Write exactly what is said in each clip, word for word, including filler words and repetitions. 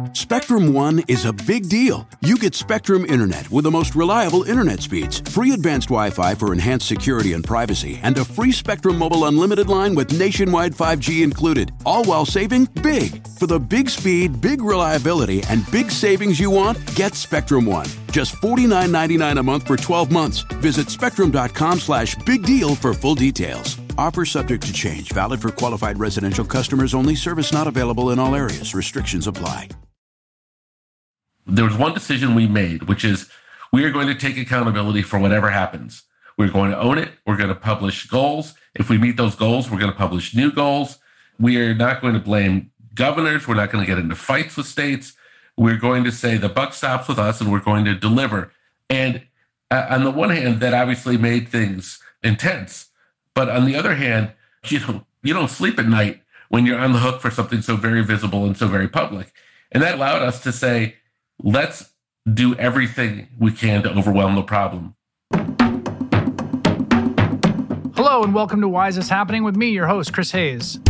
Spectrum One is a big deal. You get Spectrum Internet with the most reliable internet speeds, free advanced Wi-Fi for enhanced security and privacy, and a free Spectrum Mobile Unlimited line with nationwide five G included, all while saving big. For the big speed, big reliability, and big savings you want, get Spectrum One. Just forty-nine ninety-nine a month for twelve months. Visit spectrum.com slash big deal for full details. Offer subject to change. Valid for qualified residential customers only. Service not available in all areas. Restrictions apply. There was one decision we made, which is we are going to take accountability for whatever happens. We're going to own it. We're going to publish goals. If we meet those goals, we're going to publish new goals. We are not going to blame governors. We're not going to get into fights with states. We're going to say the buck stops with us and we're going to deliver. And uh, on the one hand, that obviously made things intense. But on the other hand, you know, you don't sleep at night when you're on the hook for something so very visible and so very public. And that allowed us to say, let's do everything we can to overwhelm the problem. Hello, and welcome to Why Is This Happening with me, your host, Chris Hayes.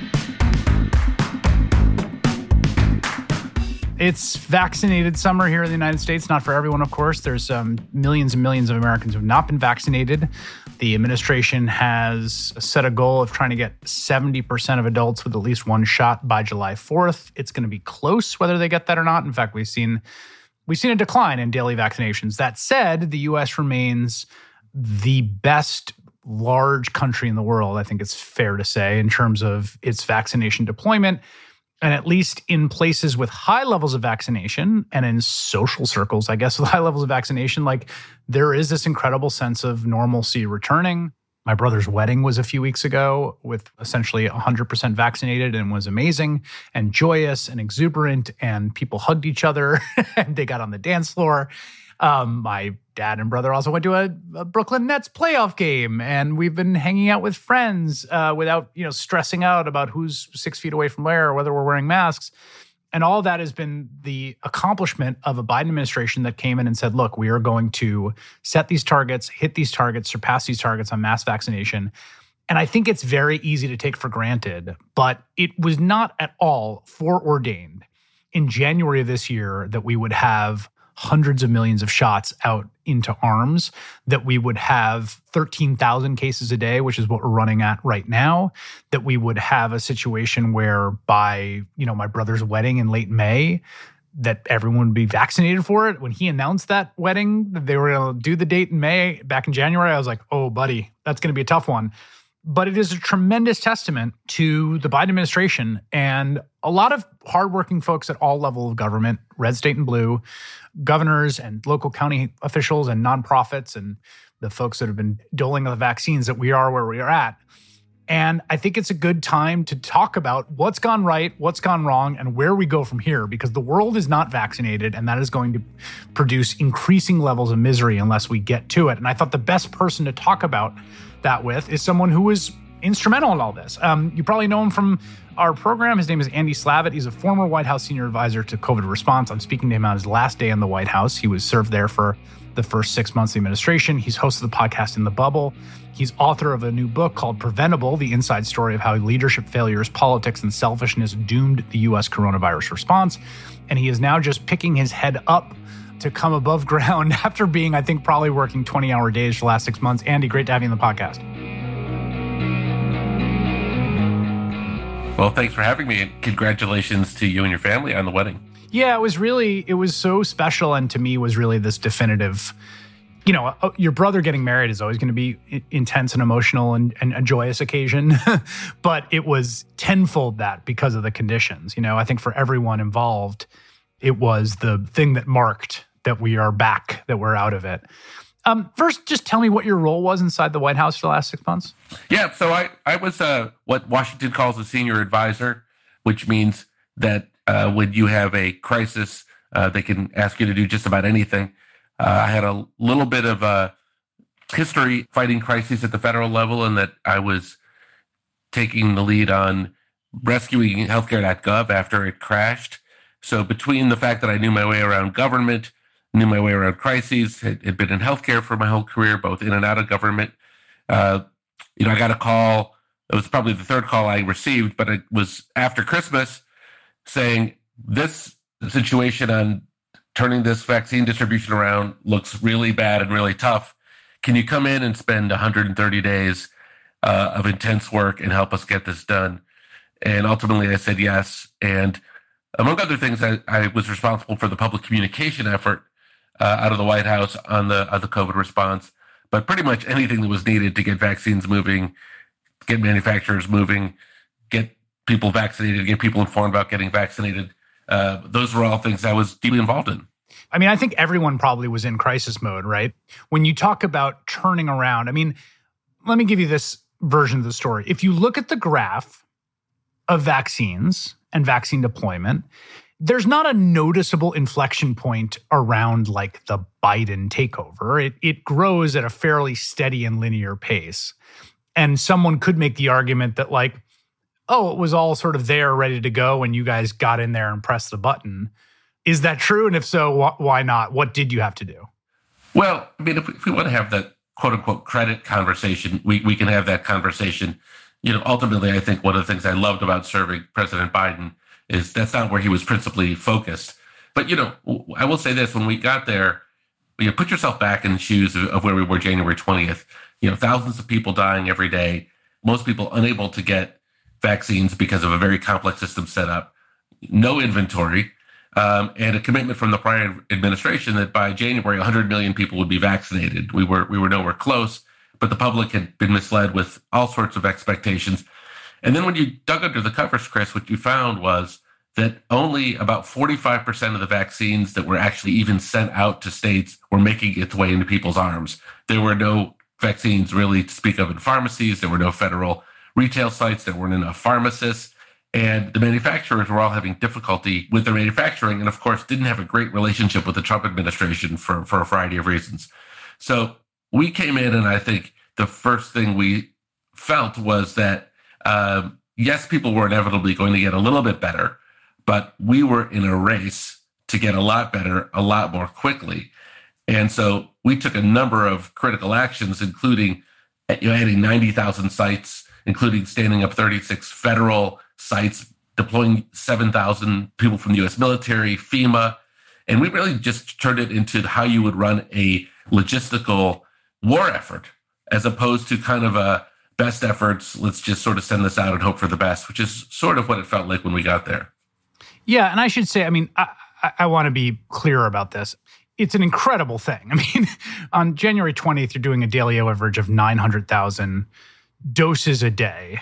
It's vaccinated summer here in the United States. Not for everyone, of course. There's um, millions and millions of Americans who have not been vaccinated. The administration has set a goal of trying to get seventy percent of adults with at least one shot by July fourth. It's going to be close whether they get that or not. In fact, we've seen we've seen a decline in daily vaccinations. That said, the U S remains the best large country in the world, I think it's fair to say, in terms of its vaccination deployment. And at least in places with high levels of vaccination and in social circles, I guess, with high levels of vaccination, like there is this incredible sense of normalcy returning. My brother's wedding was a few weeks ago with essentially one hundred percent vaccinated and was amazing and joyous and exuberant, and people hugged each other and they got on the dance floor. Um, my dad and brother also went to a, a Brooklyn Nets playoff game, and we've been hanging out with friends uh, without, you know, stressing out about who's six feet away from where or whether we're wearing masks. And all that has been the accomplishment of a Biden administration that came in and said, look, we are going to set these targets, hit these targets, surpass these targets on mass vaccination. And I think it's very easy to take for granted, but it was not at all foreordained in January of this year that we would have hundreds of millions of shots out into arms, that we would have thirteen thousand cases a day, which is what we're running at right now, that we would have a situation where by, you know, my brother's wedding in late May, that everyone would be vaccinated for it. When he announced that wedding, that they were going to do the date in May back in January, I was like, oh, buddy, that's going to be a tough one. But it is a tremendous testament to the Biden administration and a lot of hardworking folks at all levels of government, red, state, and blue, governors and local county officials and nonprofits and the folks that have been doling the vaccines, that we are where we are at. And I think it's a good time to talk about what's gone right, what's gone wrong, and where we go from here, because the world is not vaccinated, and that is going to produce increasing levels of misery unless we get to it. And I thought the best person to talk about that with is someone who was instrumental in all this. Um, you probably know him from our program. His name is Andy Slavitt. He's a former White House senior advisor to COVID response. I'm speaking to him on his last day in the White House. He was served there for the first six months of the administration. He's hosted the podcast In the Bubble. He's author of a new book called Preventable, the inside story of how leadership failures, politics, and selfishness doomed the U S coronavirus response. And he is now just picking his head up to come above ground after being, I think, probably working twenty-hour days for the last six months. Andy, great to have you on the podcast. Well, thanks for having me, and congratulations to you and your family on the wedding. Yeah, it was really, it was so special, and to me was really this definitive, you know, your brother getting married is always going to be intense and emotional and, and a joyous occasion, but it was tenfold that because of the conditions. You know, I think for everyone involved, it was the thing that marked that we are back, that we're out of it. Um, first, just tell me what your role was inside the White House for the last six months. Yeah, so I, I was uh, what Washington calls a senior advisor, which means that uh, when you have a crisis, uh, they can ask you to do just about anything. Uh, I had a little bit of a history fighting crises at the federal level, and that I was taking the lead on rescuing healthcare dot gov after it crashed. So between the fact that I knew my way around government, knew my way around crises, had, had been in healthcare for my whole career, both in and out of government. Uh, you know, I got a call. It was probably the third call I received, but it was after Christmas saying, this the situation on turning this vaccine distribution around looks really bad and really tough. Can you come in and spend one hundred thirty days uh, of intense work and help us get this done? And ultimately, I said yes. And among other things, I, I was responsible for the public communication effort uh, out of the White House on the on the COVID response. But pretty much anything that was needed to get vaccines moving, get manufacturers moving, get people vaccinated, get people informed about getting vaccinated, uh, those were all things I was deeply involved in. I mean, I think everyone probably was in crisis mode, right? When you talk about turning around, I mean, let me give you this version of the story. If you look at the graph of vaccines and vaccine deployment, there's not a noticeable inflection point around like the Biden takeover. It, it grows at a fairly steady and linear pace. And someone could make the argument that like, oh, it was all sort of there, ready to go, and you guys got in there and pressed the button. Is that true? And if so, wh- why not? What did you have to do? Well, I mean, if we, if we want to have that quote unquote credit conversation, we, we can have that conversation. You know, ultimately, I think one of the things I loved about serving President Biden is that's not where he was principally focused. But, you know, I will say this, when we got there, you know, put yourself back in the shoes of, of where we were January twentieth. You know, thousands of people dying every day, most people unable to get vaccines because of a very complex system set up, no inventory, um, and a commitment from the prior administration that by January, one hundred million people would be vaccinated. We were we were nowhere close, but the public had been misled with all sorts of expectations. And then when you dug under the covers, Chris, what you found was that only about forty-five percent of the vaccines that were actually even sent out to states were making its way into people's arms. There were no vaccines really to speak of in pharmacies. There were no federal retail sites. There weren't enough pharmacists. And the manufacturers were all having difficulty with their manufacturing and, of course, didn't have a great relationship with the Trump administration for, for a variety of reasons. So we came in, and I think the first thing we felt was that, um, yes, people were inevitably going to get a little bit better, but we were in a race to get a lot better, a lot more quickly. And so we took a number of critical actions, including you know, adding ninety thousand sites, including standing up thirty-six federal sites, deploying seven thousand people from the U S military, FEMA. And we really just turned it into how you would run a logistical war effort, as opposed to kind of a best efforts, let's just sort of send this out and hope for the best, which is sort of what it felt like when we got there. Yeah, and I should say, I mean, I, I, I want to be clear about this. It's an incredible thing. I mean, on January twentieth, you're doing a daily average of nine hundred thousand doses a day.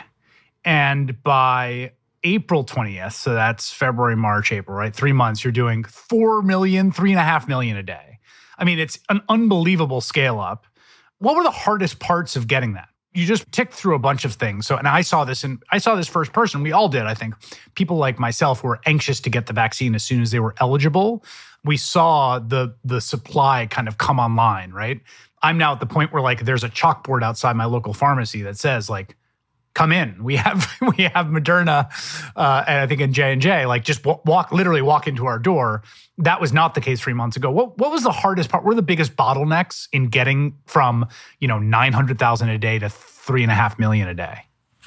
And by April twentieth, so that's February, March, April, right? Three months, you're doing four million, three and a half million a day. I mean, it's an unbelievable scale up. What were the hardest parts of getting that? You just ticked through a bunch of things. So, and I saw this in, I saw this first person. We all did, I think. People like myself were anxious to get the vaccine as soon as they were eligible. We saw the the supply kind of come online, right? I'm now at the point where like there's a chalkboard outside my local pharmacy that says like, come in. We have we have Moderna, uh, and I think in J and J, like just walk, literally walk into our door. That was not the case three months ago. What what was the hardest part? What were the biggest bottlenecks in getting from, you know, nine hundred thousand a day to three and a half million a day?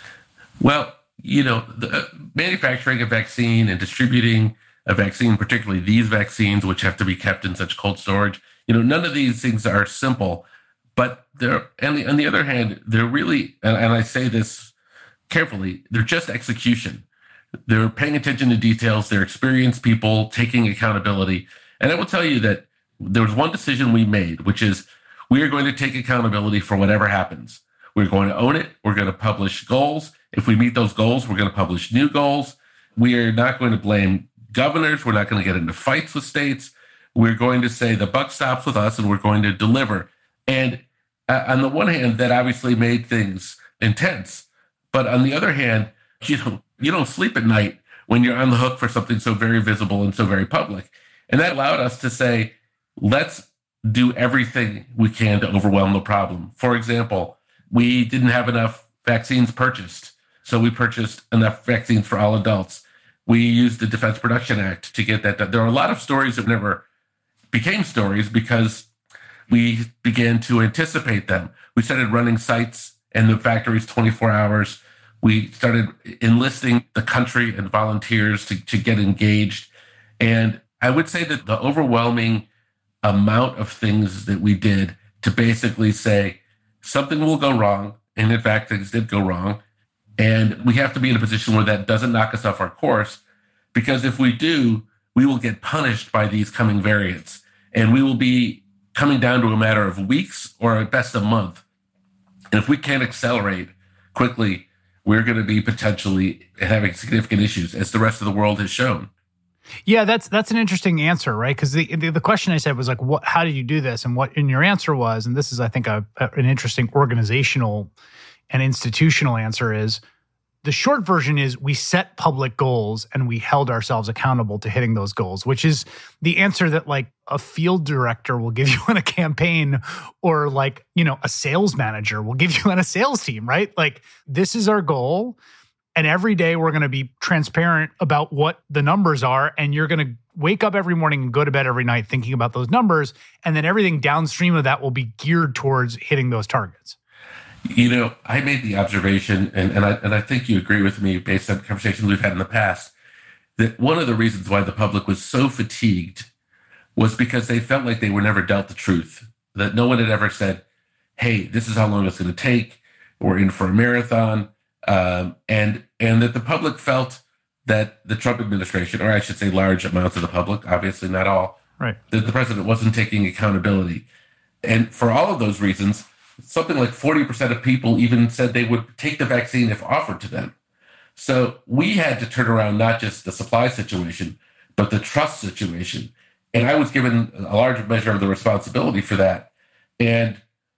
Well, you know, the, uh, manufacturing a vaccine and distributing a vaccine, particularly these vaccines, which have to be kept in such cold storage, you know, none of these things are simple. But they're, and the, on the other hand, they're really, and, and I say this carefully, they're just execution. They're paying attention to details. They're experienced people taking accountability. And I will tell you that there was one decision we made, which is we are going to take accountability for whatever happens. We're going to own it. We're going to publish goals. If we meet those goals, we're going to publish new goals. We are not going to blame governors. We're not going to get into fights with states. We're going to say the buck stops with us and we're going to deliver. And uh, on the one hand, that obviously made things intense. But on the other hand, you know, you don't sleep at night when you're on the hook for something so very visible and so very public. And that allowed us to say, let's do everything we can to overwhelm the problem. For example, we didn't have enough vaccines purchased, so we purchased enough vaccines for all adults. We used the Defense Production Act to get that done. There are a lot of stories that never became stories because we began to anticipate them. We started running sites in the factories twenty-four hours. We started enlisting the country and volunteers to, to get engaged. And I would say that the overwhelming amount of things that we did to basically say something will go wrong, and in fact, things did go wrong, and we have to be in a position where that doesn't knock us off our course, because if we do, we will get punished by these coming variants, and we will be coming down to a matter of weeks or at best a month. And if we can't accelerate quickly, we're going to be potentially having significant issues, as the rest of the world has shown. Yeah, that's that's an interesting answer, right? Because the, the the question I said was like, what? How did you do this? And what? And your answer was, and this is, I think, a, a, an interesting organizational and institutional answer is, the short version is we set public goals and we held ourselves accountable to hitting those goals, which is the answer that like a field director will give you in a campaign, or like, you know, a sales manager will give you on a sales team, right? Like, this is our goal. And every day we're going to be transparent about what the numbers are. And you're going to wake up every morning and go to bed every night thinking about those numbers. And then everything downstream of that will be geared towards hitting those targets. You know, I made the observation, and, and, I, and I think you agree with me based on conversations we've had in the past, that one of the reasons why the public was so fatigued was because they felt like they were never dealt the truth, that no one had ever said, hey, this is how long it's going to take. We're in for a marathon. Um, and and that the public felt that the Trump administration, or I should say large amounts of the public, obviously not all, right, that the president wasn't taking accountability. And for all of those reasons, something like forty percent of people even said they would take the vaccine if offered to them. So we had to turn around not just the supply situation, but the trust situation. And I was given a large measure of the responsibility for that. And,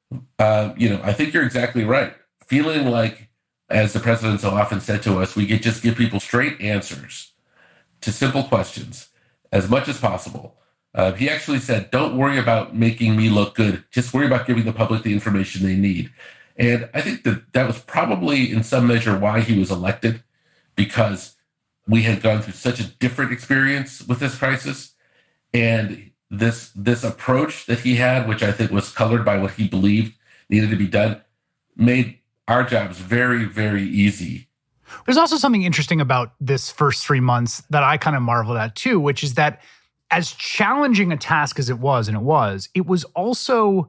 uh, you know, I think you're exactly right. Feeling like, as the president so often said to us, we could just give people straight answers to simple questions as much as possible. Uh, he actually said, don't worry about making me look good. Just worry about giving the public the information they need. And I think that that was probably in some measure why he was elected, because we had gone through such a different experience with this crisis. And this, this approach that he had, which I think was colored by what he believed needed to be done, made our job's very, very easy. There's also something interesting about this first three months that I kind of marveled at too, which is that as challenging a task as it was, and it was, it was also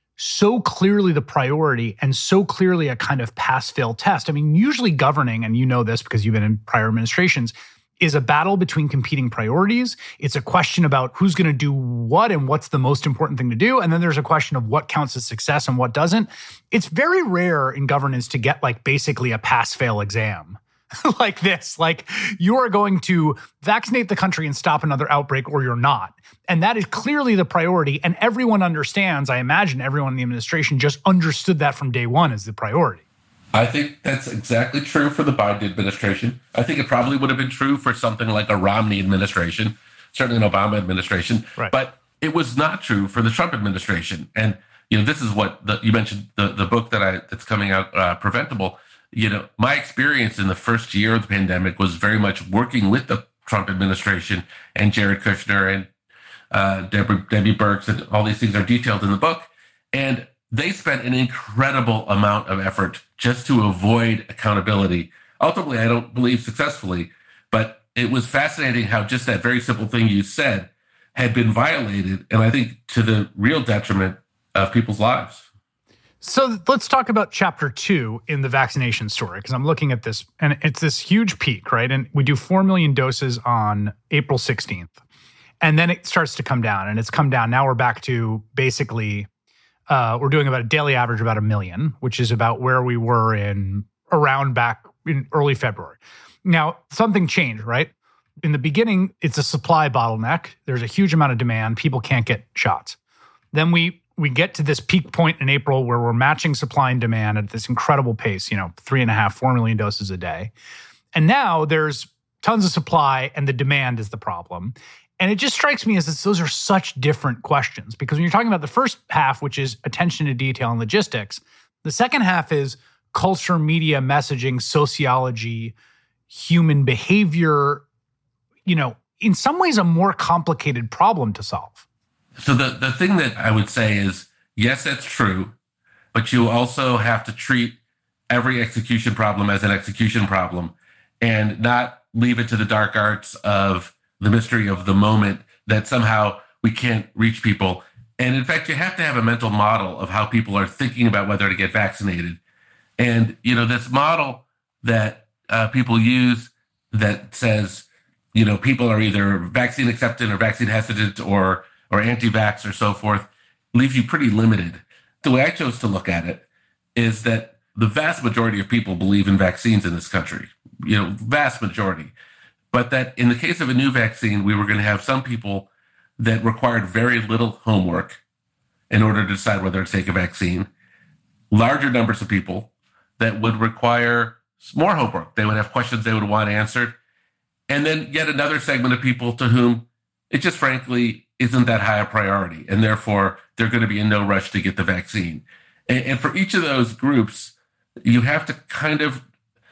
so clearly the priority and so clearly a kind of pass-fail test. I mean, usually governing, and you know this because you've been in prior administrations, is a battle between competing priorities. It's a question about who's going to do what and what's the most important thing to do. And then there's a question of what counts as success and what doesn't. It's very rare in governance to get like basically a pass-fail exam like this. Like, you are going to vaccinate the country and stop another outbreak, or you're not. And that is clearly the priority. And everyone understands, I imagine everyone in the administration just understood that from day one as the priority. I think that's exactly true for the Biden administration. I think it probably would have been true for something like a Romney administration, certainly an Obama administration. Right. But it was not true for the Trump administration. And, you know, this is what the, you mentioned, the, the book that I that's coming out, uh, Preventable. You know, my experience in the first year of the pandemic was very much working with the Trump administration and Jared Kushner and uh, Deborah, Debbie Birx, and all these things are detailed in the book. And they spent an incredible amount of effort just to avoid accountability. Ultimately, I don't believe successfully, but it was fascinating how just that very simple thing you said had been violated, and I think to the real detriment of people's lives. So let's talk about chapter two in the vaccination story, because I'm looking at this, and it's this huge peak, right? And we do four million doses on April sixteenth, and then it starts to come down, and it's come down. Now we're back to basically... Uh, we're doing about a daily average of about a million, which is about where we were in around back in early February. Now, something changed, right? In the beginning, it's a supply bottleneck. There's a huge amount of demand. People can't get shots. Then we we get to this peak point in April where we're matching supply and demand at this incredible pace, you know, three and a half, four million doses a day. And now there's tons of supply and the demand is the problem. And it just strikes me as this, those are such different questions, because when you're talking about the first half, which is attention to detail and logistics, the second half is culture, media, messaging, sociology, human behavior, you know, in some ways a more complicated problem to solve. So the, the thing that I would say is, yes, that's true, but you also have to treat every execution problem as an execution problem and not leave it to the dark arts of the mystery of the moment, that somehow we can't reach people. And in fact, you have to have a mental model of how people are thinking about whether to get vaccinated. And, you know, this model that uh, people use that says, you know, people are either vaccine acceptant or vaccine hesitant or or anti-vax or so forth, leaves you pretty limited. The way I chose to look at it is that the vast majority of people believe in vaccines in this country, you know, vast majority. But that in the case of a new vaccine, we were going to have some people that required very little homework in order to decide whether to take a vaccine, larger numbers of people that would require more homework. They would have questions they would want answered. And then yet another segment of people to whom it just frankly isn't that high a priority. And therefore, they're going to be in no rush to get the vaccine. And, and for each of those groups, you have to kind of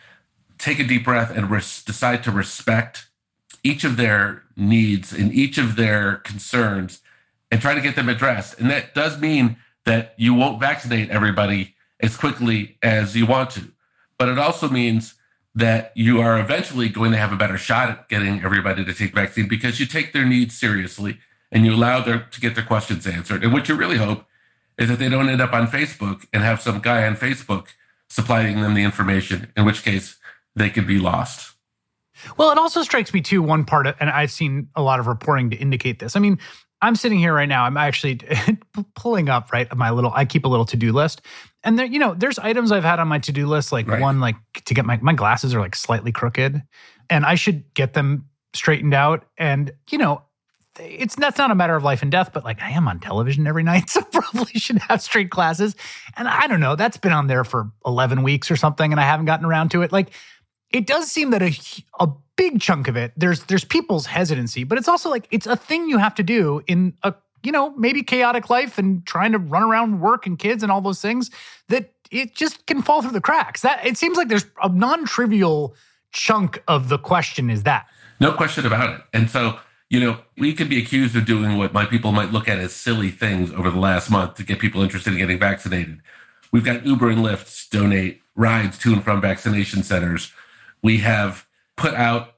take a deep breath and res- decide to respect each of their needs and each of their concerns and try to get them addressed. And that does mean that you won't vaccinate everybody as quickly as you want to. But it also means that you are eventually going to have a better shot at getting everybody to take the vaccine because you take their needs seriously and you allow them to get their questions answered. And what you really hope is that they don't end up on Facebook and have some guy on Facebook supplying them the information, in which case they could be lost. Well, it also strikes me too, one part, of, and I've seen a lot of reporting to indicate this. I mean, I'm sitting here right now, I'm actually pulling up, right, my little, I keep a little to-do list. And there, you know, there's items I've had on my to-do list, like right. one, like to get my, my glasses are like slightly crooked and I should get them straightened out. And, you know, it's that's not a matter of life and death, but like I am on television every night, so probably should have straight glasses. And I don't know, that's been on there for eleven weeks or something, and I haven't gotten around to it. Like, it does seem that a a big chunk of it, there's there's people's hesitancy, but it's also like it's a thing you have to do in a you know maybe chaotic life and trying to run around work and kids and all those things that it just can fall through the cracks. That it seems like there's a non-trivial chunk of the question is that. No question about it, and so. You know, we could be accused of doing what my people might look at as silly things over the last month to get people interested in getting vaccinated. We've got Uber and Lyft donate rides to and from vaccination centers. We have put out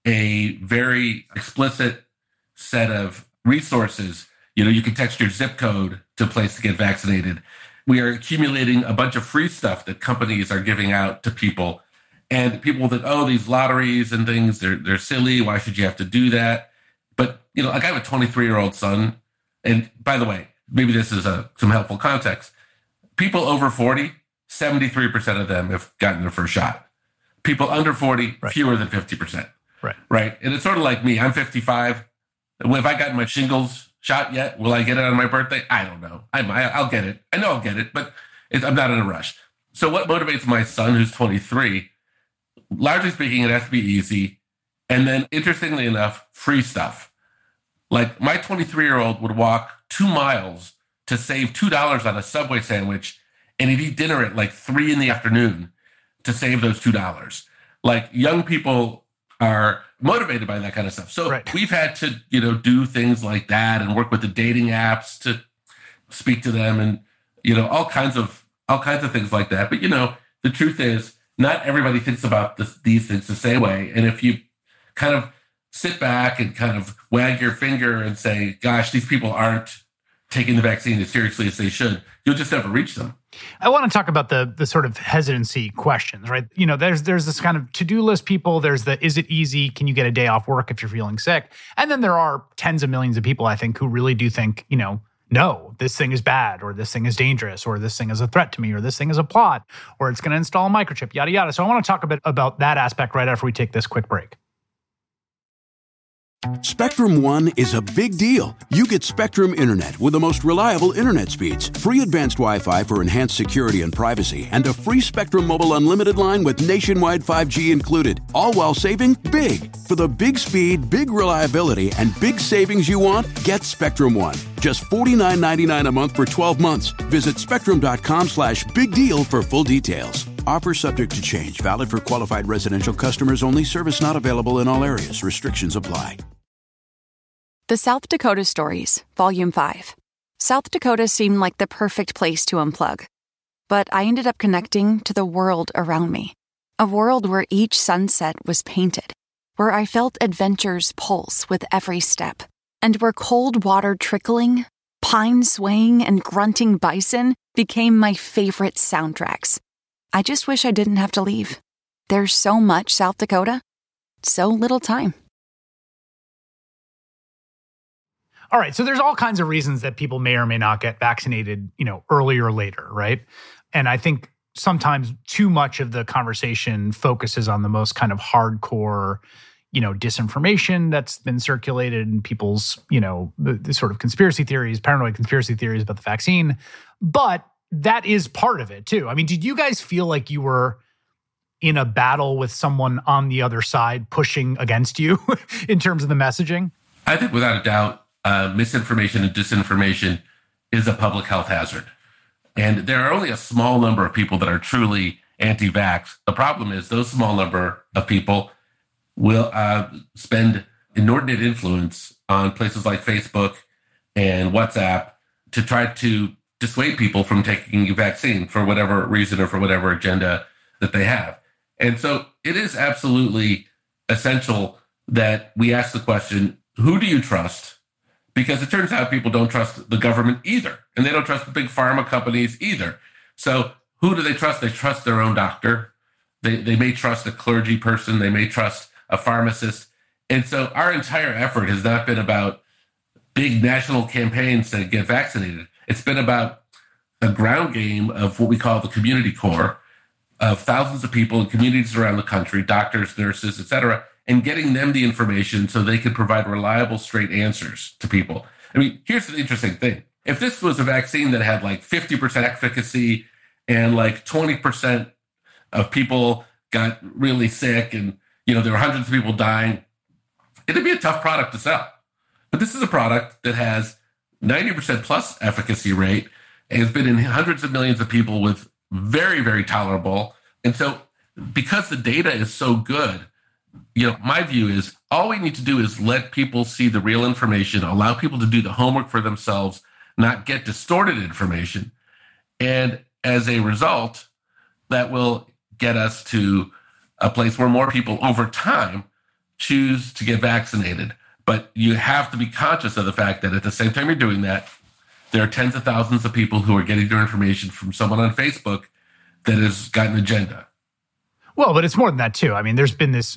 a very explicit set of resources. You know, you can text your zip code to a place to get vaccinated. We are accumulating a bunch of free stuff that companies are giving out to people. And people think, oh, these lotteries and things, they're they're silly. Why should you have to do that? But, you know, like I have a twenty-three-year-old son. And by the way, maybe this is a, some helpful context. People over forty, seventy-three percent of them have gotten their first shot. People under forty, right. fewer than fifty percent. Right. Right. And it's sort of like me. I'm fifty-five. Have I gotten my shingles shot yet? Will I get it on my birthday? I don't know. I, I'll get it. I know I'll get it, but it, I'm not in a rush. So what motivates my son, who's twenty-three? Largely speaking, it has to be easy. And then, interestingly enough, free stuff. Like my twenty-three-year-old would walk two miles to save two dollars on a Subway sandwich, and he'd eat dinner at like three in the afternoon to save those two dollars. Like young people are motivated by that kind of stuff. So right. we've had to, you know, do things like that and work with the dating apps to speak to them and, you know, all kinds of all kinds of things like that. But, you know, the truth is not everybody thinks about this, these things the same way. And if you kind of sit back and kind of wag your finger and say, gosh, these people aren't taking the vaccine as seriously as they should, you'll just never reach them. I want to talk about the the sort of hesitancy questions, right? You know, there's there's this kind of to-do list people. There's the, is it easy? Can you get a day off work if you're feeling sick? And then there are tens of millions of people, I think, who really do think, you know, no, this thing is bad, or this thing is dangerous, or this thing is a threat to me, or this thing is a plot, or it's going to install a microchip, yada, yada. So I want to talk a bit about that aspect right after we take this quick break. Spectrum One is a big deal. You get Spectrum Internet with the most reliable internet speeds, free advanced Wi-Fi for enhanced security and privacy, and a free Spectrum Mobile Unlimited line with nationwide five G included, all while saving big. For the big speed, big reliability, and big savings you want, get Spectrum One. Just forty-nine ninety-nine a month for twelve months. Visit spectrum.com slash big deal for full details. Offer subject to change. Valid for qualified residential customers only. Service not available in all areas. Restrictions apply. The South Dakota Stories, Volume five. South Dakota seemed like the perfect place to unplug. But I ended up connecting to the world around me. A world where each sunset was painted, where I felt adventure's pulse with every step, and where cold water trickling, pine swaying, and grunting bison became my favorite soundtracks. I just wish I didn't have to leave. There's so much South Dakota, so little time. All right, so there's all kinds of reasons that people may or may not get vaccinated, you know, earlier or later, right? And I think sometimes too much of the conversation focuses on the most kind of hardcore, you know, disinformation that's been circulated in people's, you know, the, the sort of conspiracy theories, paranoid conspiracy theories about the vaccine. But that is part of it too. I mean, did you guys feel like you were in a battle with someone on the other side pushing against you in terms of the messaging? I think without a doubt, uh, misinformation and disinformation is a public health hazard. And there are only a small number of people that are truly anti-vax. The problem is those small number of people will uh, spend inordinate influence on places like Facebook and WhatsApp to try to dissuade people from taking a vaccine for whatever reason or for whatever agenda that they have. And so it is absolutely essential that we ask the question, who do you trust? Because it turns out people don't trust the government either, and they don't trust the big pharma companies either. So who do they trust? They trust their own doctor. They, they may trust a clergy person. They may trust a pharmacist. And so our entire effort has not been about big national campaigns to get vaccinated. It's been about a ground game of what we call the community core of thousands of people in communities around the country, doctors, nurses, et cetera, and getting them the information so they can provide reliable, straight answers to people. I mean, here's the interesting thing. If this was a vaccine that had like fifty percent efficacy and like twenty percent of people got really sick and, you know, there were hundreds of people dying, it'd be a tough product to sell. But this is a product that has ninety percent plus efficacy rate and has been in hundreds of millions of people with very, very tolerable. And so because the data is so good, you know, my view is all we need to do is let people see the real information, allow people to do the homework for themselves, not get distorted information. And as a result, that will get us to a place where more people over time choose to get vaccinated. But you have to be conscious of the fact that at the same time you're doing that, there are tens of thousands of people who are getting their information from someone on Facebook that has got an agenda. Well, but it's more than that too. I mean, there's been this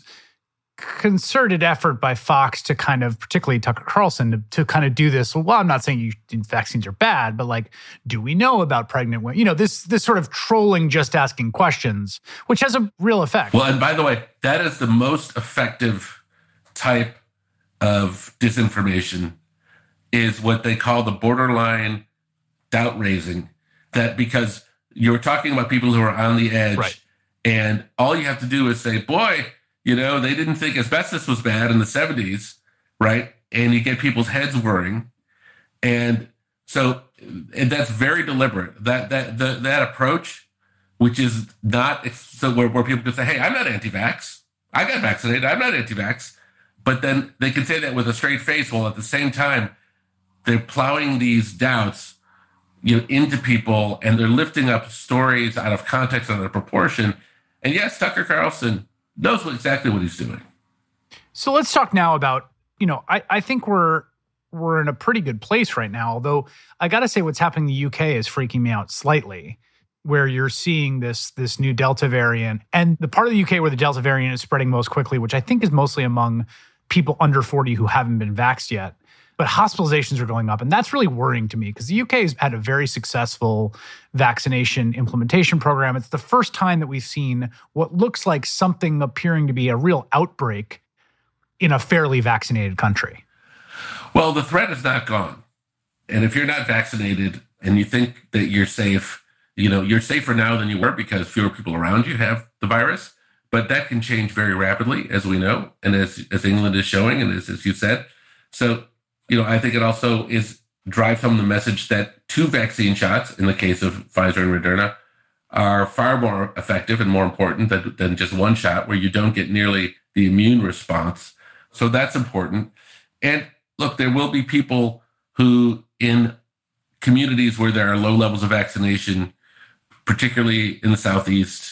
concerted effort by Fox to kind of, particularly Tucker Carlson, to, to kind of do this. Well, I'm not saying you, vaccines are bad, but like, do we know about pregnant women? You know, this this sort of trolling, just asking questions, which has a real effect. Well, and by the way, that is the most effective type of disinformation, is what they call the borderline doubt raising. That because you're talking about people who are on the edge, right, and all you have to do is say, boy, you know, they didn't think asbestos was bad in the seventies, right? And you get people's heads whirring. And so and that's very deliberate. That that the, that approach, which is not so where, where people can say, hey, I'm not anti-vax. I got vaccinated. I'm not anti-vax. But then they can say that with a straight face, while at the same time, they're plowing these doubts, you know, into people, and they're lifting up stories out of context and out of proportion. And yes, Tucker Carlson knows what, exactly what he's doing. So let's talk now about, you know, I, I think we're we're in a pretty good place right now, although I got to say what's happening in the U K is freaking me out slightly, where you're seeing this this new Delta variant, and the part of the U K where the Delta variant is spreading most quickly, which I think is mostly among people under forty who haven't been vaxxed yet. But hospitalizations are going up, and that's really worrying to me because the U K has had a very successful vaccination implementation program. It's the first time that we've seen what looks like something appearing to be a real outbreak in a fairly vaccinated country. Well, the threat is not gone. And if you're not vaccinated and you think that you're safe, you know, you're safer now than you were because fewer people around you have the virus. But that can change very rapidly, as we know, and as, as England is showing, and as, as you said. So, you know, I think it also is drives home the message that two vaccine shots, in the case of Pfizer and Moderna, are far more effective and more important than, than just one shot, where you don't get nearly the immune response. So that's important. And look, there will be people who in communities where there are low levels of vaccination, particularly in the Southeast,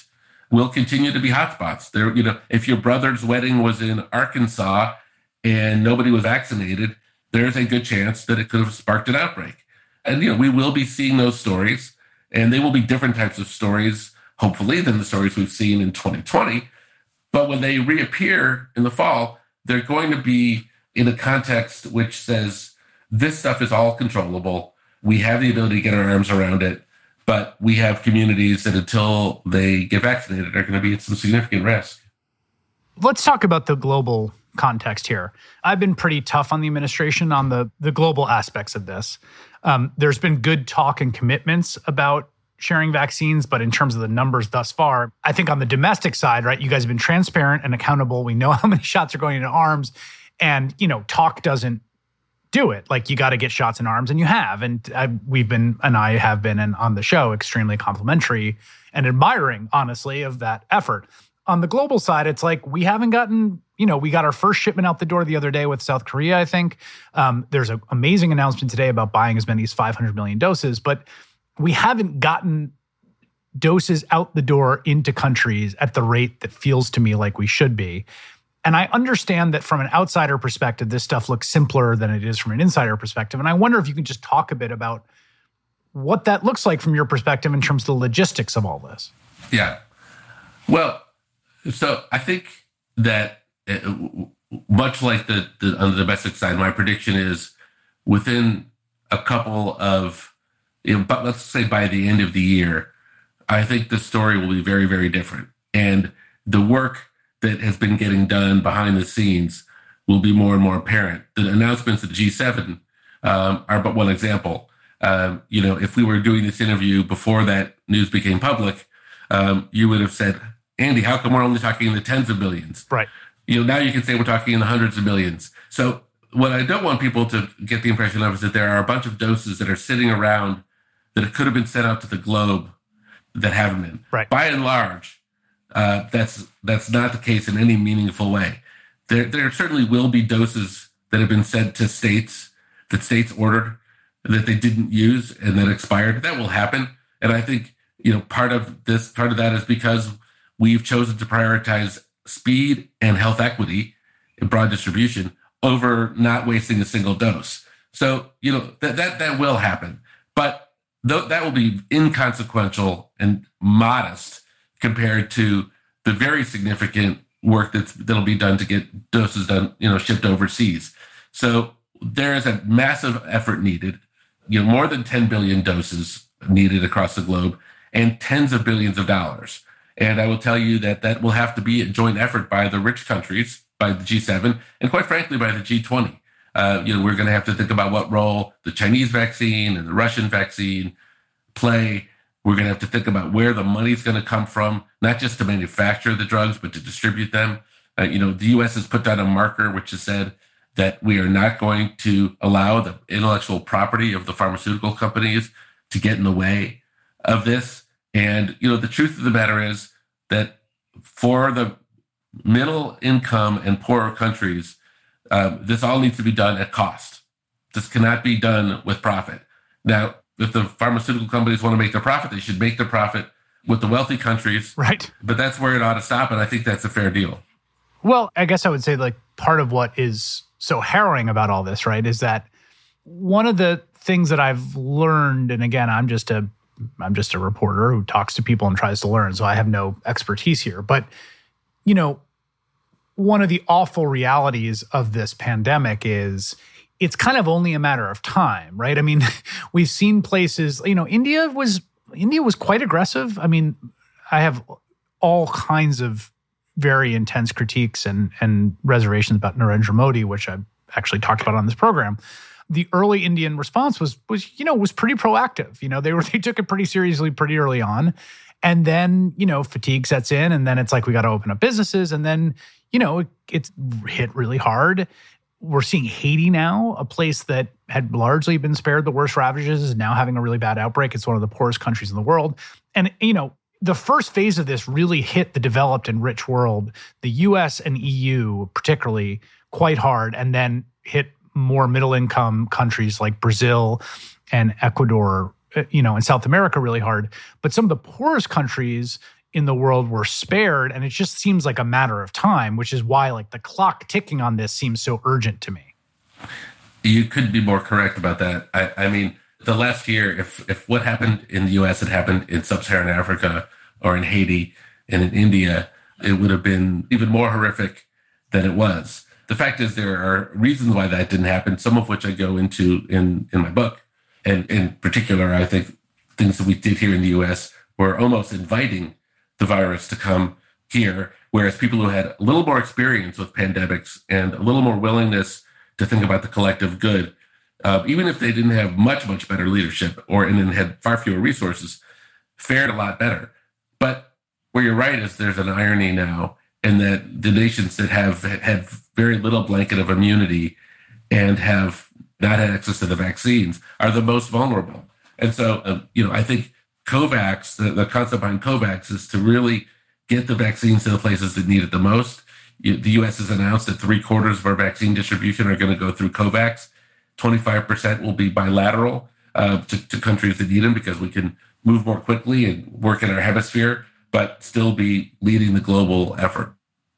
will continue to be hotspots. There, you know, if your brother's wedding was in Arkansas and nobody was vaccinated, there's a good chance that it could have sparked an outbreak. And, you know, we will be seeing those stories, and they will be different types of stories, hopefully, than the stories we've seen in twenty twenty. But when they reappear in the fall, they're going to be in a context which says this stuff is all controllable. We have the ability to get our arms around it, but we have communities that until they get vaccinated are going to be at some significant risk. Let's talk about the global context here. I've been pretty tough on the administration on the, the global aspects of this. Um, there's been good talk and commitments about sharing vaccines, but in terms of the numbers thus far, I think on the domestic side, right, you guys have been transparent and accountable. We know how many shots are going into arms, and, you know, talk doesn't do it. Like, you got to get shots in arms, and you have. And I, we've been, and I have been, and on the show, extremely complimentary and admiring, honestly, of that effort. On the global side, it's like we haven't gotten, you know, we got our first shipment out the door the other day with South Korea, I think. Um, there's an amazing announcement today about buying as many as five hundred million doses, but we haven't gotten doses out the door into countries at the rate that feels to me like we should be. And I understand that from an outsider perspective, this stuff looks simpler than it is from an insider perspective. And I wonder if you can just talk a bit about what that looks like from your perspective in terms of the logistics of all this. Yeah. Well, so I think that it, much like the, the on the domestic side, my prediction is within a couple of, you know, but let's say by the end of the year, I think the story will be very, very different. And the work that has been getting done behind the scenes will be more and more apparent. The announcements at G seven um, are but one example. Um, you know, if we were doing this interview before that news became public, um, you would have said, Andy, how come we're only talking in the tens of billions? Right. You know, now you can say we're talking in the hundreds of millions. So what I don't want people to get the impression of is that there are a bunch of doses that are sitting around that could have been sent out to the globe that haven't been. Right. By and large, uh, that's that's not the case in any meaningful way. There, there certainly will be doses that have been sent to states that states ordered that they didn't use and that expired. That will happen. And I think, you know, part of this, part of that is because we've chosen to prioritize speed and health equity in broad distribution over not wasting a single dose. So, you know, that that, that will happen. But th- that will be inconsequential and modest compared to the very significant work that's, that'll be done to get doses done, you know, shipped overseas. So there is a massive effort needed, you know, more than ten billion doses needed across the globe and tens of billions of dollars. And I will tell you that that will have to be a joint effort by the rich countries, by the G seven, and quite frankly, by the G twenty. Uh, you know, we're going to have to think about what role the Chinese vaccine and the Russian vaccine play. We're going to have to think about where the money's going to come from, not just to manufacture the drugs, but to distribute them. Uh, you know, the U S has put down a marker which has said that we are not going to allow the intellectual property of the pharmaceutical companies to get in the way of this. And, you know, the truth of the matter is that for the middle income and poorer countries, um, this all needs to be done at cost. This cannot be done with profit. Now, if the pharmaceutical companies want to make their profit, they should make their profit with the wealthy countries. Right. But that's where it ought to stop, and I think that's a fair deal. Well, I guess I would say, like, part of what is so harrowing about all this, right, is that one of the things that I've learned, and again, I'm just a I'm just a reporter who talks to people and tries to learn, so I have no expertise here. But, you know, one of the awful realities of this pandemic is it's kind of only a matter of time, right? I mean, we've seen places, you know, India was India was quite aggressive. I mean, I have all kinds of very intense critiques and and reservations about Narendra Modi, which I've actually talked about on this program. The early Indian response was, was, you know, was pretty proactive. You know, they were, they took it pretty seriously pretty early on. And then, you know, fatigue sets in, and then it's like, we got to open up businesses. And then, you know, it, it's hit really hard. We're seeing Haiti now, a place that had largely been spared the worst ravages, is now having a really bad outbreak. It's one of the poorest countries in the world. And, you know, the first phase of this really hit the developed and rich world, the U S and E U particularly, quite hard, and then hit more middle-income countries like Brazil and Ecuador, you know, and South America really hard. But some of the poorest countries in the world were spared. And it just seems like a matter of time, which is why like the clock ticking on this seems so urgent to me. You couldn't be more correct about that. I, I mean, the last year, if if what happened in the U S had happened in sub-Saharan Africa or in Haiti and in India, it would have been even more horrific than it was. The fact is there are reasons why that didn't happen, some of which I go into in, in my book. And in particular, I think things that we did here in the U S were almost inviting the virus to come here, whereas people who had a little more experience with pandemics and a little more willingness to think about the collective good, uh, even if they didn't have much, much better leadership or and then had far fewer resources, fared a lot better. But where you're right is there's an irony now in that the nations that have had very little blanket of immunity and have not had access to the vaccines are the most vulnerable. And so, uh, you know, I think COVAX, the, the concept behind COVAX is to really get the vaccines to the places that need it the most. You, the U S has announced that three quarters of our vaccine distribution are going to go through COVAX. twenty-five percent will be bilateral uh, to, to countries that need them because we can move more quickly and work in our hemisphere, but still be leading the global effort.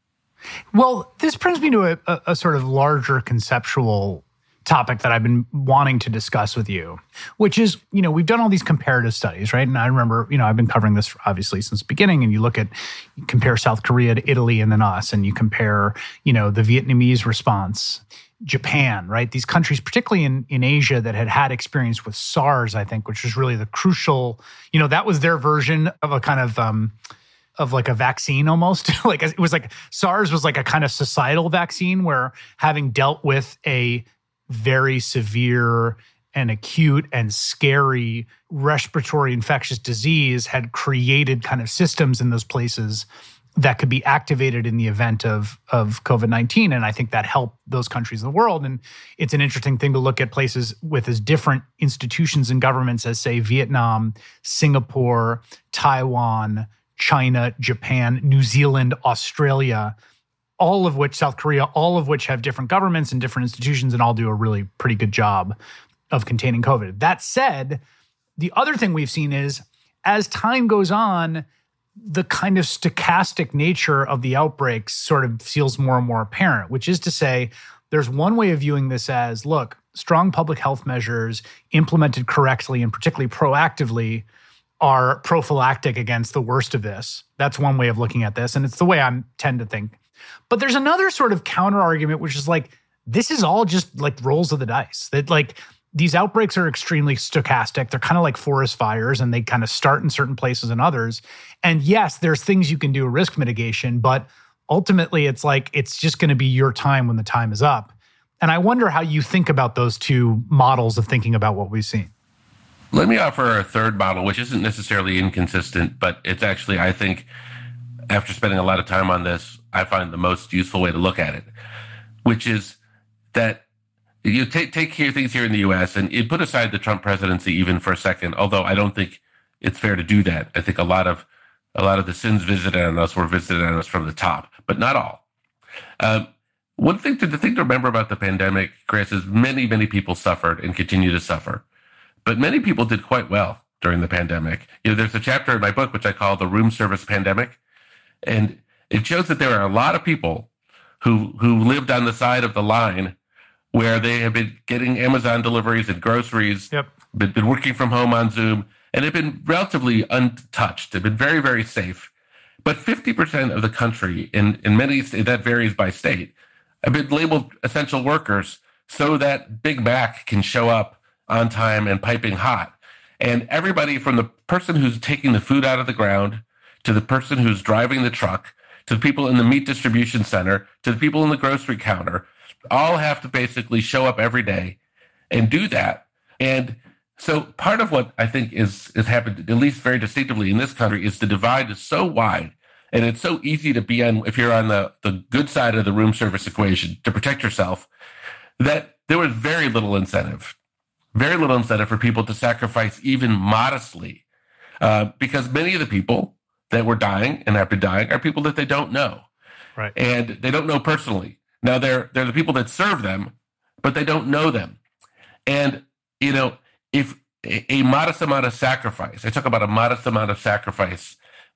Well, this brings me to a, a, a sort of larger conceptual topic that I've been wanting to discuss with you, which is, you know, we've done all these comparative studies, right? And I remember, you know, I've been covering this obviously since the beginning, and you look at, you compare South Korea to Italy and then us, and you compare, you know, the Vietnamese response, Japan, right? These countries, particularly in, in Asia, that had had experience with SARS, I think, which was really the crucial, you know, that was their version of a kind of, um, of like a vaccine almost. Like it was like SARS was like a kind of societal vaccine where having dealt with a very severe and acute and scary respiratory infectious disease had created kind of systems in those places that could be activated in the event of, of COVID nineteen. And I think that helped those countries in the world. And it's an interesting thing to look at places with as different institutions and governments as, say, Vietnam, Singapore, Taiwan, China, Japan, New Zealand, Australia, all of which, South Korea, all of which have different governments and different institutions and all do a really pretty good job of containing COVID. That said, the other thing we've seen is as time goes on, the kind of stochastic nature of the outbreaks sort of feels more and more apparent, which is to say, there's one way of viewing this as, look, strong public health measures implemented correctly and particularly proactively are prophylactic against the worst of this. That's one way of looking at this, and it's the way I tend to think. But there's another sort of counter argument, which is like, this is all just like rolls of the dice. That like these outbreaks are extremely stochastic. They're kind of like forest fires, and they kind of start in certain places and others. And yes, there's things you can do, risk mitigation, but ultimately it's like, it's just going to be your time when the time is up. And I wonder how you think about those two models of thinking about what we've seen. Let me offer a third model, which isn't necessarily inconsistent, but it's actually, I think, after spending a lot of time on this, I find the most useful way to look at it, which is that you take take here things here in the U S and you put aside the Trump presidency even for a second, although I don't think it's fair to do that. I think a lot of a lot of the sins visited on us were visited on us from the top, but not all. Um, one thing to the thing to remember about the pandemic, Chris, is many, many people suffered and continue to suffer. But many people did quite well during the pandemic. You know, there's a chapter in my book which I call the room service pandemic. And it shows that there are a lot of people who who lived on the side of the line where they have been getting Amazon deliveries and groceries, yep. been, been working from home on Zoom, and have been relatively untouched. They've been very, very safe. But fifty percent of the country, in, in many states, that varies by state, have been labeled essential workers so that Big Mac can show up on time and piping hot. And everybody from the person who's taking the food out of the ground to the person who's driving the truck, to the people in the meat distribution center, to the people in the grocery counter, all have to basically show up every day and do that. And so part of what I think is, is happened, at least very distinctively in this country, is the divide is so wide. And it's so easy to be on, if you're on the, the good side of the room service equation, to protect yourself, that there was very little incentive, very little incentive for people to sacrifice even modestly, uh, because many of the people that were dying and have been dying are people that they don't know. Right. And they don't know personally. Now, they're, they're the people that serve them, but they don't know them. And, you know, if a, a modest amount of sacrifice, I talk about a modest amount of sacrifice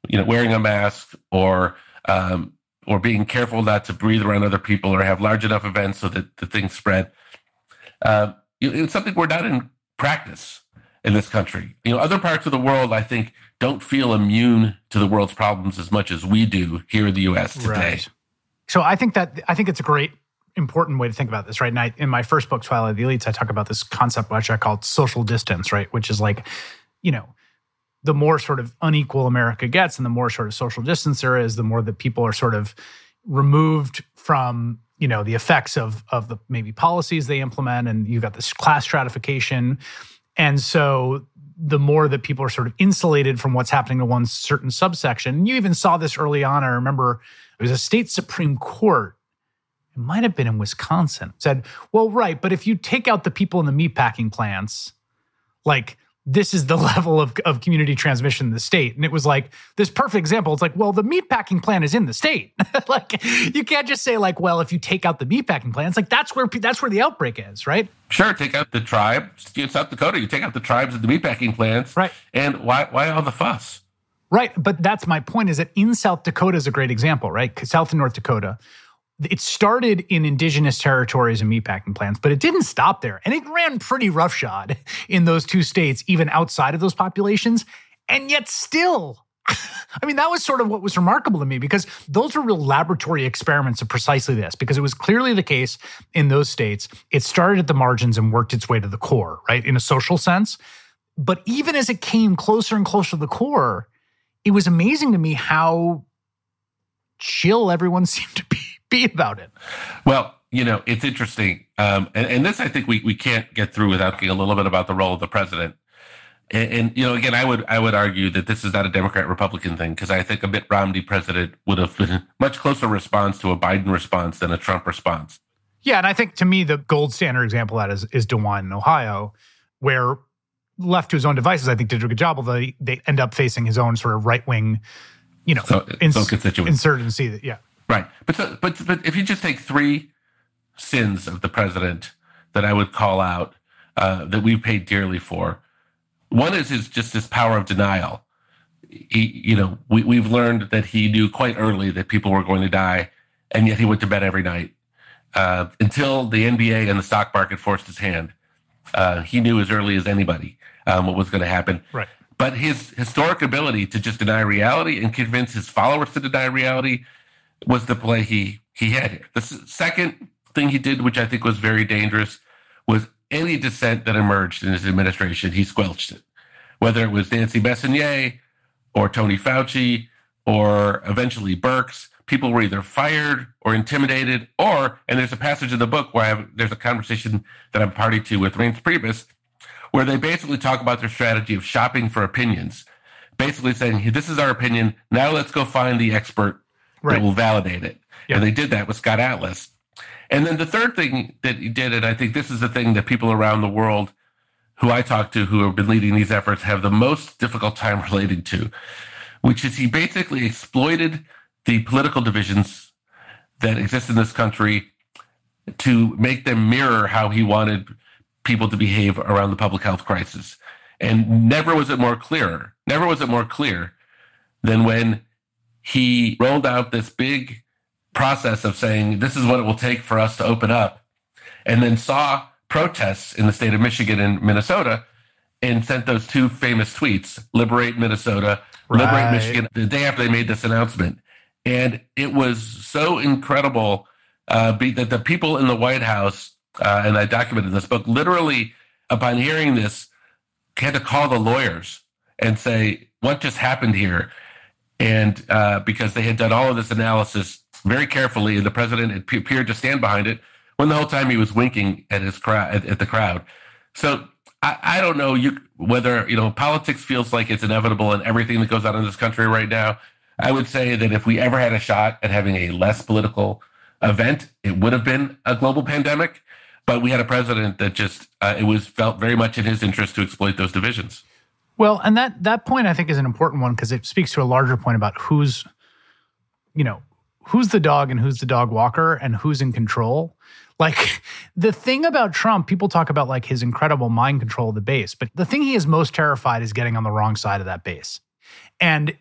you know, wearing a mask or um, or being careful not to breathe around other people or have large enough events so that the things spread. Uh, it's something we're not in practice in this country. You know, other parts of the world, I think, don't feel immune to the world's problems as much as we do here in the U S today. Right. So I think that I think it's a great, important way to think about this, right? And I, in my first book, Twilight of the Elites, I talk about this concept which I call social distance, right? Which is like, you know, the more sort of unequal America gets and the more sort of social distance there is, the more that people are sort of removed from, you know, the effects of of the maybe policies they implement, and you've got this class stratification. And so the more that people are sort of insulated from what's happening to one certain subsection. And you even saw this early on. I remember it was a state Supreme Court, it might have been in Wisconsin, said, well, right, but if you take out the people in the meatpacking plants, like, this is the level of, of community transmission in the state. And it was like this perfect example. It's like, well, the meatpacking plant is in the state. Like, you can't just say like, well, if you take out the meatpacking plant, it's like, that's where that's where the outbreak is, right? Sure, take out the tribes. In South Dakota, you take out the tribes and the meatpacking plants. Right. And why why all the fuss? Right, but that's my point, is that in South Dakota is a great example, right? South and North Dakota, it started in indigenous territories and meatpacking plants, but it didn't stop there. And it ran pretty roughshod in those two states, even outside of those populations. And yet still, I mean, that was sort of what was remarkable to me, because those were real laboratory experiments of precisely this, because it was clearly the case in those states. It started at the margins and worked its way to the core, right, in a social sense. But even as it came closer and closer to the core, it was amazing to me how chill everyone seemed to be. be about it. Well, you know, it's interesting. Um, and, and this, I think we, we can't get through without talking a little bit about the role of the president. And, and you know, again, I would I would argue that this is not a Democrat-Republican thing, because I think a Mitt Romney president would have been a much closer response to a Biden response than a Trump response. Yeah, and I think to me, the gold standard example of that is, is DeWine in Ohio, where left to his own devices, I think did a good job, although they, they end up facing his own sort of right-wing, you know, so, ins- so constituents. insurgency. That, yeah. Right. But, so, but but if you just take three sins of the president that I would call out uh, that we've paid dearly for, one is his, just his power of denial. He, you know, we, we've learned that he knew quite early that people were going to die, and yet he went to bed every night uh, until the N B A and the stock market forced his hand. Uh, he knew as early as anybody um, what was going to happen. Right. But his historic ability to just deny reality and convince his followers to deny reality was the play he he had here. The s- second thing he did, which I think was very dangerous, was any dissent that emerged in his administration, he squelched it. Whether it was Nancy Messonnier or Tony Fauci or eventually Birx, people were either fired or intimidated, or, and there's a passage in the book where I have, there's a conversation that I'm party to with Reince Priebus, where they basically talk about their strategy of shopping for opinions, basically saying, hey, this is our opinion, now let's go find the expert Right. that will validate it. Yeah. And they did that with Scott Atlas. And then the third thing that he did, and I think this is the thing that people around the world who I talk to who have been leading these efforts have the most difficult time relating to, which is he basically exploited the political divisions that exist in this country to make them mirror how he wanted people to behave around the public health crisis. And never was it more clearer, never was it more clear than when he rolled out this big process of saying, this is what it will take for us to open up, and then saw protests in the state of Michigan and Minnesota and sent those two famous tweets, liberate Minnesota, right. liberate Michigan, the day after they made this announcement. And it was so incredible uh, be, that the people in the White House, uh, and I documented in this book, literally upon hearing this, had to call the lawyers and say, what just happened here? And uh, because they had done all of this analysis very carefully, and the president had appeared to stand behind it when the whole time he was winking at his crowd, at, at the crowd. So I, I don't know you, whether you know politics feels like it's inevitable in everything that goes on in this country right now. I would say that if we ever had a shot at having a less political event, it would have been a global pandemic. But we had a president that just uh, it was felt very much in his interest to exploit those divisions. Well, and that that point I think is an important one, because it speaks to a larger point about who's, you know, who's the dog and who's the dog walker and who's in control. Like, the thing about Trump, people talk about like his incredible mind control of the base, but the thing he is most terrified is getting on the wrong side of that base. And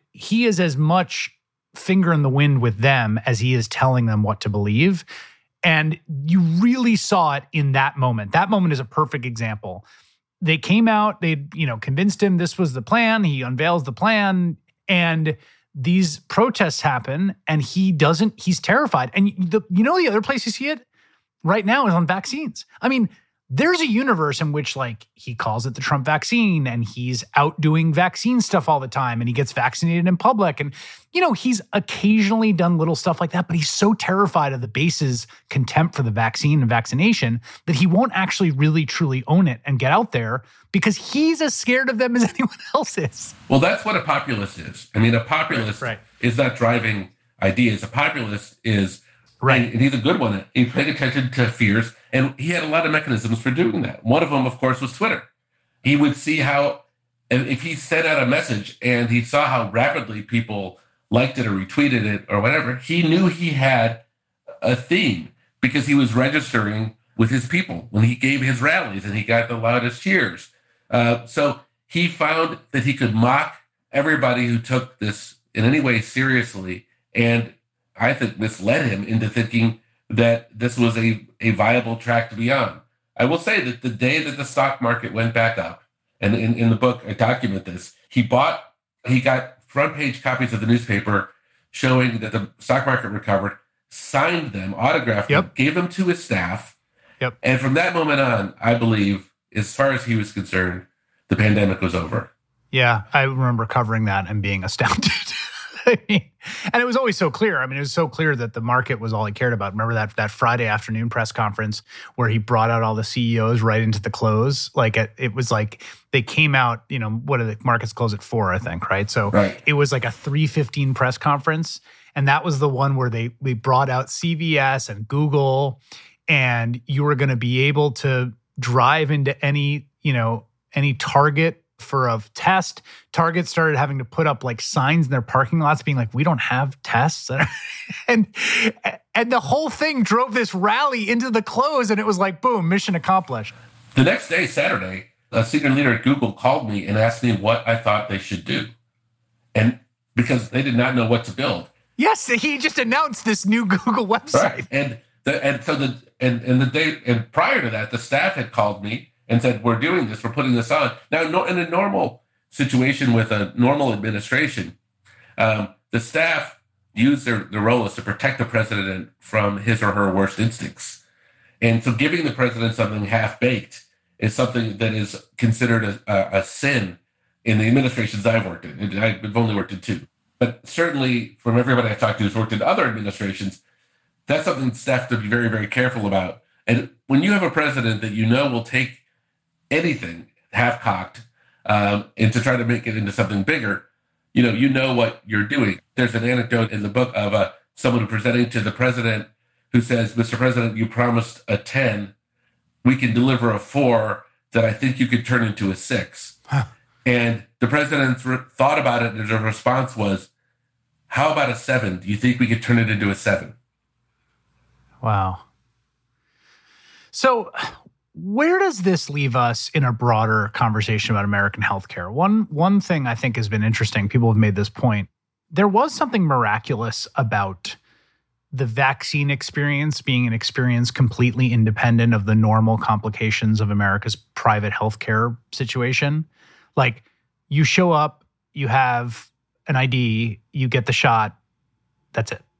he is as much finger in the wind with them as he is telling them what to believe. And you really saw it in that moment. That moment is a perfect example. They came out, they, you know, convinced him this was the plan. He unveils the plan, and these protests happen, and he doesn't, he's terrified. And the, you know, the other place you see it right now is on vaccines. I mean, there's a universe in which, like, he calls it the Trump vaccine, and he's out doing vaccine stuff all the time, and he gets vaccinated in public. And, you know, he's occasionally done little stuff like that, but he's so terrified of the base's contempt for the vaccine and vaccination that he won't actually really, truly own it and get out there because he's as scared of them as anyone else is. Well, that's what a populist is. I mean, a populist right, right. is not driving ideas. A populist is, right. and he's a good one. He's paying attention to fears. And he had a lot of mechanisms for doing that. One of them, of course, was Twitter. He would see how, if he sent out a message and he saw how rapidly people liked it or retweeted it or whatever, he knew he had a theme because he was registering with his people when he gave his rallies and he got the loudest cheers. Uh, so he found that he could mock everybody who took this in any way seriously. And I think this led him into thinking that this was a, a viable track to be on. I will say that the day that the stock market went back up, and in, in the book I document this, he bought, he got front page copies of the newspaper showing that the stock market recovered, signed them, autographed yep. them, gave them to his staff. Yep. And from that moment on, I believe, as far as he was concerned, the pandemic was over. Yeah, I remember covering that and being astounded. I mean, and it was always so clear. I mean, it was so clear that the market was all he cared about. Remember that that Friday afternoon press conference where he brought out all the C E Os right into the close? Like, it, it was like they came out, you know, what are the markets close at four, I think, right? So right. It was like a three fifteen press conference. And that was the one where they, they brought out C V S and Google, and you were going to be able to drive into any, you know, any Target for a test. Target started having to put up like signs in their parking lots being like, we don't have tests. and and the whole thing drove this rally into the close, and it was like, boom, mission accomplished. The next day, Saturday, a senior leader at Google called me and asked me what I thought they should do. And because they did not know what to build. Yes, he just announced this new Google website. Right. And the and so the and, and the day and prior to that, the staff had called me and said, we're doing this, we're putting this on. Now, no, in a normal situation with a normal administration, um, the staff use their, their role is to protect the president from his or her worst instincts. And so giving the president something half-baked is something that is considered a, a, a sin in the administrations I've worked in. I've only worked in two. But certainly from everybody I've talked to who's worked in other administrations, that's something staff have to be very, very careful about. And when you have a president that you know will take anything half-cocked um, and to try to make it into something bigger, you know, you know what you're doing. There's an anecdote in the book of uh, someone presenting to the president who says, Mister President, you promised a ten. We can deliver a four that I think you could turn into a six. Huh. And the president re- thought about it, and his response was, how about a seven? Do you think we could turn it into a seven? Wow. So where does this leave us in a broader conversation about American healthcare? One one thing I think has been interesting, people have made this point, there was something miraculous about the vaccine experience being an experience completely independent of the normal complications of America's private healthcare situation. Like, you show up, you have an I D, you get the shot, that's it.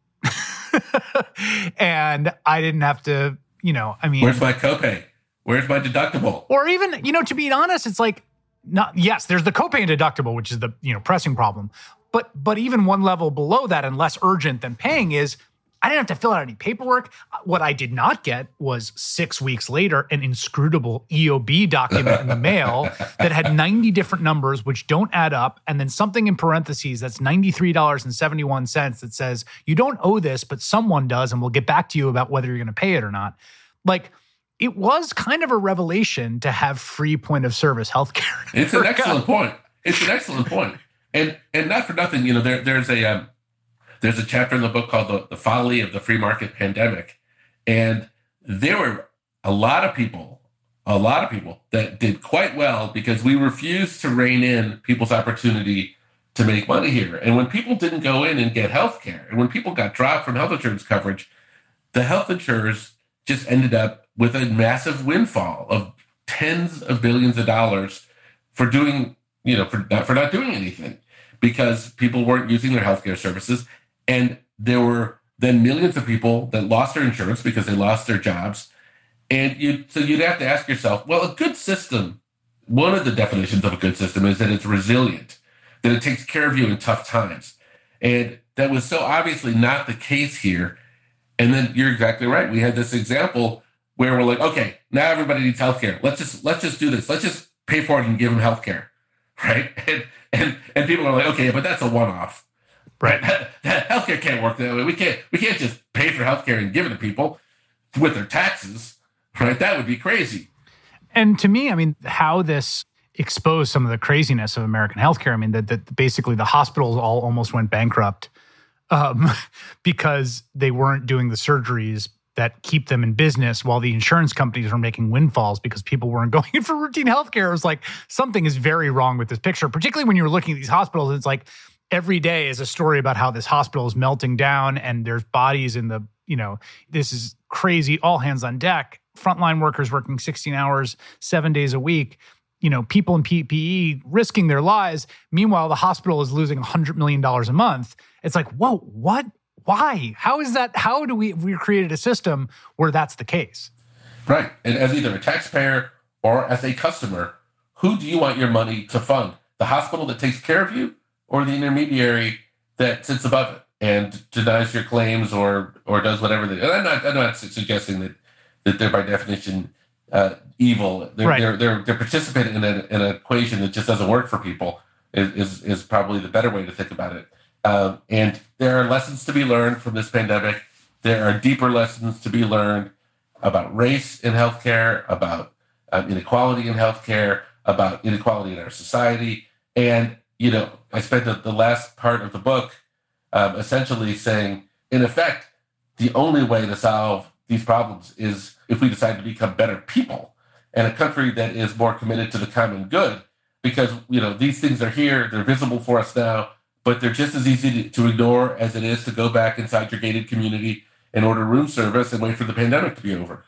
And I didn't have to, you know, I mean... Where's my copay? Where's my deductible? Or even, you know, to be honest, it's like, not, yes, there's the copay and deductible, which is the, you know, pressing problem. But but even one level below that and less urgent than paying is, I didn't have to fill out any paperwork. What I did not get was six weeks later, an inscrutable E O B document in the mail that had ninety different numbers, which don't add up. And then something in parentheses that's ninety-three dollars and seventy-one cents that says, you don't owe this, but someone does, and we'll get back to you about whether you're going to pay it or not. Like, it was kind of a revelation to have free point of service healthcare. It's an excellent point. It's an excellent point. And and not for nothing, you know, there there's a um, there's a chapter in the book called the, the Folly of the Free Market Pandemic. And there were a lot of people, a lot of people that did quite well because we refused to rein in people's opportunity to make money here. And when people didn't go in and get health care, and when people got dropped from health insurance coverage, the health insurers just ended up with a massive windfall of tens of billions of dollars for doing, you know, for not, for not doing anything, because people weren't using their healthcare services. And there were then millions of people that lost their insurance because they lost their jobs. And you, so you'd have to ask yourself, well, a good system, one of the definitions of a good system is that it's resilient, that it takes care of you in tough times. And that was so obviously not the case here. And then you're exactly right. We had this example where we're like, okay, now everybody needs healthcare. Let's just let's just do this. Let's just pay for it and give them healthcare, right? And and and people are like, okay, but that's a one-off, right? That, that healthcare can't work that way. We can't we can't just pay for healthcare and give it to people with their taxes, right? That would be crazy. And to me, I mean, how this exposed some of the craziness of American healthcare. I mean, that that basically the hospitals all almost went bankrupt um, because they weren't doing the surgeries that keep them in business, while the insurance companies were making windfalls because people weren't going in for routine healthcare. It was like, something is very wrong with this picture, particularly when you're looking at these hospitals. It's like every day is a story about how this hospital is melting down and there's bodies in the, you know, this is crazy, all hands on deck, frontline workers working sixteen hours, seven days a week, you know, people in P P E risking their lives. Meanwhile, the hospital is losing one hundred million dollars a month. It's like, whoa, what? Why? How is that? How do we, we created a system where that's the case? Right. And as either a taxpayer or as a customer, who do you want your money to fund? The hospital that takes care of you, or the intermediary that sits above it and denies your claims or or does whatever they do? And I'm not, I'm not suggesting that, that they're by definition uh, evil. They're, right. they're, they're, they're participating in, a, in an equation that just doesn't work for people is, is, is probably the better way to think about it. Um, and there are lessons to be learned from this pandemic. There are deeper lessons to be learned about race in healthcare, about um, inequality in healthcare, about inequality in our society. And, you know, I spent the, the last part of the book um, essentially saying, in effect, the only way to solve these problems is if we decide to become better people and a country that is more committed to the common good, because, you know, these things are here, they're visible for us now, but they're just as easy to, to ignore as it is to go back inside your gated community and order room service and wait for the pandemic to be over.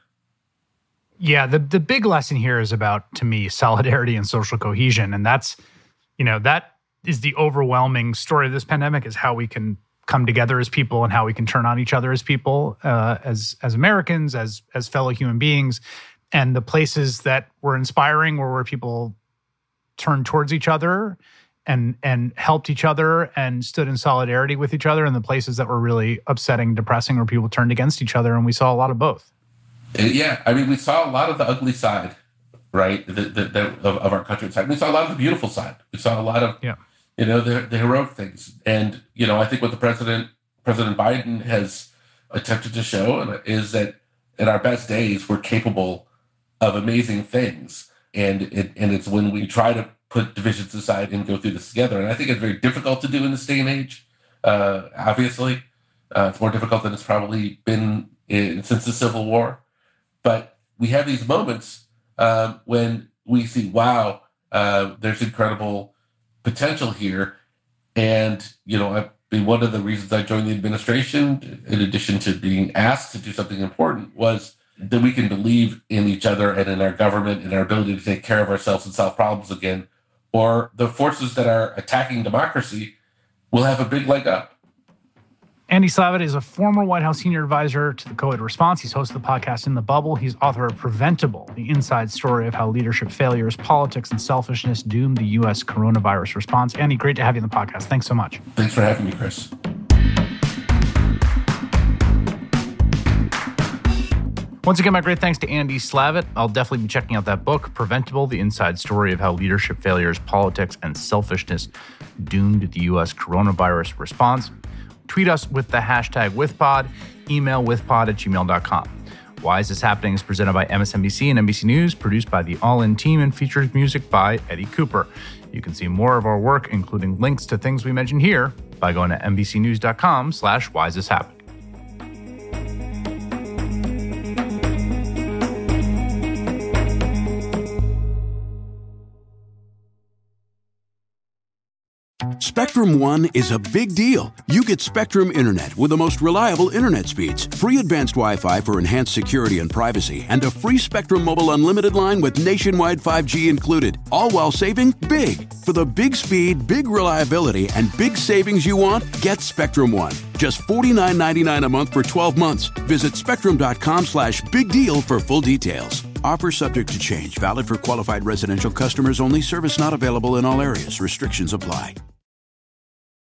Yeah, the the big lesson here is about, to me, solidarity and social cohesion. And that's, you know, that is the overwhelming story of this pandemic, is how we can come together as people and how we can turn on each other as people, uh, as as Americans, as as fellow human beings. And the places that were inspiring were where people turned towards each other and and helped each other and stood in solidarity with each other, and the places that were really upsetting, depressing, where people turned against each other. And we saw a lot of both. Yeah, I mean, we saw a lot of the ugly side, right, the, the, the, of, of our country side. We saw a lot of the beautiful side. We saw a lot of, yeah. you know, the, the heroic things. And, you know, I think what the president, President Biden has attempted to show is that in our best days, we're capable of amazing things. And it, and it's when we try to put divisions aside and go through this together. And I think it's very difficult to do in this day and age. Uh, obviously, uh, it's more difficult than it's probably been in, since the Civil War. But we have these moments uh, when we see, wow, uh, there's incredible potential here. And, you know, I mean, one of the reasons I joined the administration, in addition to being asked to do something important, was that we can believe in each other and in our government and our ability to take care of ourselves and solve problems again, or the forces that are attacking democracy will have a big leg up. Andy Slavitt is a former White House senior advisor to the COVID response. He's host of the podcast In the Bubble. He's author of Preventable, the inside story of how leadership failures, politics, and selfishness doomed the U S coronavirus response. Andy, great to have you on the podcast. Thanks so much. Thanks for having me, Chris. Once again, my great thanks to Andy Slavitt. I'll definitely be checking out that book, Preventable, the inside story of how leadership failures, politics, and selfishness doomed the U S coronavirus response. Tweet us with the hashtag WithPod, email withpod at gmail dot com. Why Is This Happening is presented by M S N B C and N B C News, produced by the All In team, and features music by Eddie Cooper. You can see more of our work, including links to things we mentioned here, by going to nbcnews.com slash why is this happening. Spectrum One is a big deal. You get Spectrum Internet with the most reliable internet speeds, free advanced Wi-Fi for enhanced security and privacy, and a free Spectrum Mobile Unlimited line with nationwide five G included, all while saving big. For the big speed, big reliability, and big savings you want, get Spectrum One. Just forty-nine ninety-nine a month for twelve months. Visit spectrum.com slash big deal for full details. Offer subject to change. Valid for qualified residential customers only. Service not available in all areas. Restrictions apply.